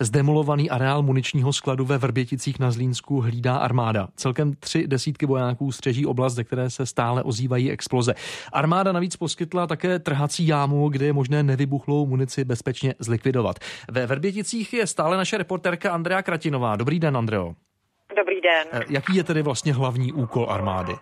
Zdemolovaný areál muničního skladu ve Vrběticích na Zlínsku hlídá armáda. Celkem 3 desítky vojáků střeží oblast, ze které se stále ozývají exploze. Armáda navíc poskytla také trhací jámu, kde je možné nevybuchlou munici bezpečně zlikvidovat. Ve Vrběticích je stále naše reportérka Andrea Kratinová. Dobrý den, Andreo. Dobrý den. Jaký je tedy vlastně hlavní úkol armády?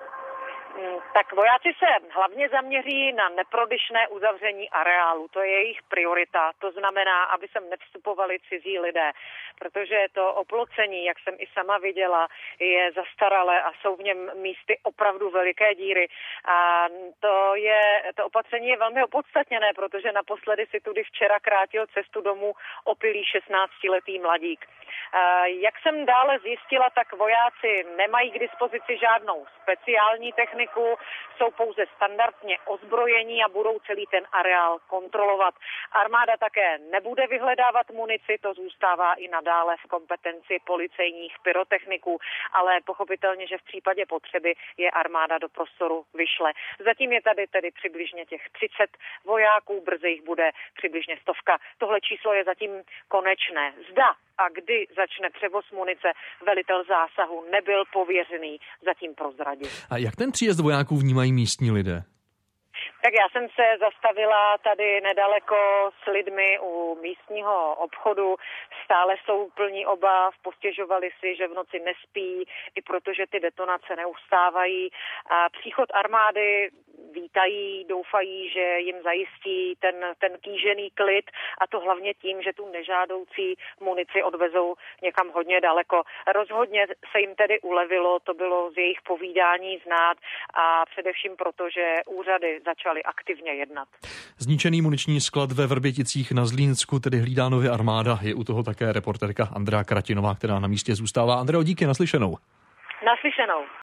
Tak vojáci se hlavně zaměří na neprodyšné uzavření areálu. To je jejich priorita. To znamená, aby sem nevstupovali cizí lidé, protože to oplocení, jak jsem i sama viděla, je zastaralé a jsou v něm místy opravdu veliké díry. A to opatření je velmi opodstatněné, protože naposledy si tudy včera krátil cestu domů opilý 16-letý mladík. Jak jsem dále zjistila, tak vojáci nemají k dispozici žádnou speciální techniku, jsou pouze standardně ozbrojení a budou celý ten areál kontrolovat. Armáda také nebude vyhledávat munici, to zůstává i nadále v kompetenci policejních pyrotechniků, ale pochopitelně, že v případě potřeby je armáda do prostoru vyšle. Zatím je tady tedy přibližně těch 30 vojáků, brzy jich bude přibližně 100. Tohle číslo je zatím konečné. Zda a kdy začne převoz munice, velitel zásahu nebyl pověřený zatím prozradit. A jak ten příjezd vojáků vnímají místní lidé? Tak já jsem se zastavila tady nedaleko s lidmi u místního obchodu. Stále jsou plní obav, postěžovali si, že v noci nespí, i protože ty detonace neustávají. A příchod armády vítají, doufají, že jim zajistí ten kýžený klid, a to hlavně tím, že tu nežádoucí munici odvezou někam hodně daleko. Rozhodně se jim tedy ulevilo, to bylo z jejich povídání znát, a především proto, že úřady začaly aktivně jednat. Zničený muniční sklad ve Vrběticích na Zlínsku tedy hlídá nově armáda. Je u toho také reportérka Andrea Kratinová, která na místě zůstává. Andreo, díky, naslyšenou. Naslyšenou.